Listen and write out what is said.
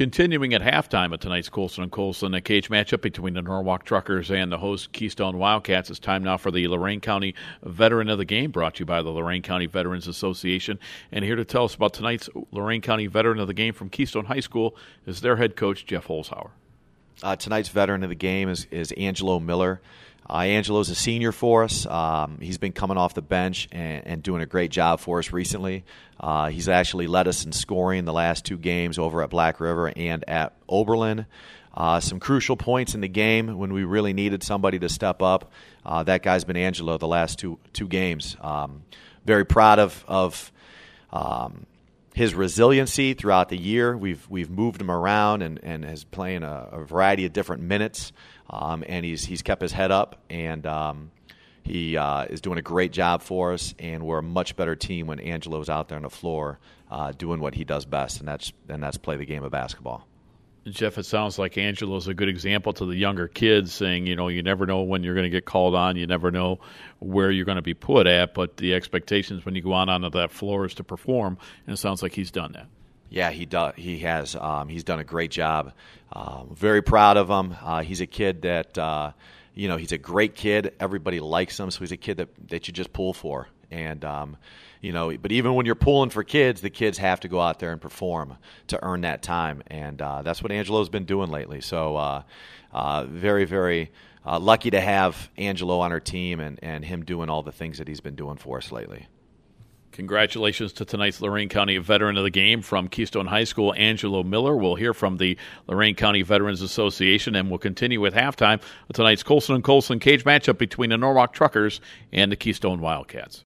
Continuing at halftime of tonight's Colson & Colson, a cage matchup between the Norwalk Truckers and the host Keystone Wildcats. It's time now for the Lorain County Veteran of the Game, brought to you by the Lorain County Veterans Association. And here to tell us about tonight's Lorain County Veteran of the Game from Keystone High School is their head coach, Jeff Holzhauer. Tonight's Veteran of the Game is Angelo Miller. Angelo's a senior for us. He's been coming off the bench and doing a great job for us recently. He's actually led us in scoring the last two games over at Black River and at Oberlin. Some crucial points in the game when we really needed somebody to step up. That guy's been Angelo the last two games. Very proud of his resiliency throughout the year. We've moved him around and is playing a variety of different minutes. And he's kept his head up, and he is doing a great job for us. And we're a much better team when Angelo's out there on the floor doing what he does best, and that's play the game of basketball. Jeff, it sounds like Angelo's a good example to the younger kids, saying, you never know when you're going to get called on, you never know where you're going to be put at, but the expectations when you go onto that floor is to perform, and it sounds like he's done that. Yeah, he does. He has. He's done a great job. Very proud of him. He's a kid that, he's a great kid. Everybody likes him, so he's a kid that you just pull for. And, but even when you're pulling for kids, the kids have to go out there and perform to earn that time. And that's what Angelo's been doing lately. So very, very lucky to have Angelo on our team and him doing all the things that he's been doing for us lately. Congratulations to tonight's Lorain County Veteran of the Game from Keystone High School, Angelo Miller. We'll hear from the Lorain County Veterans Association, and we'll continue with halftime of tonight's Colson & Colson cage matchup between the Norwalk Truckers and the Keystone Wildcats.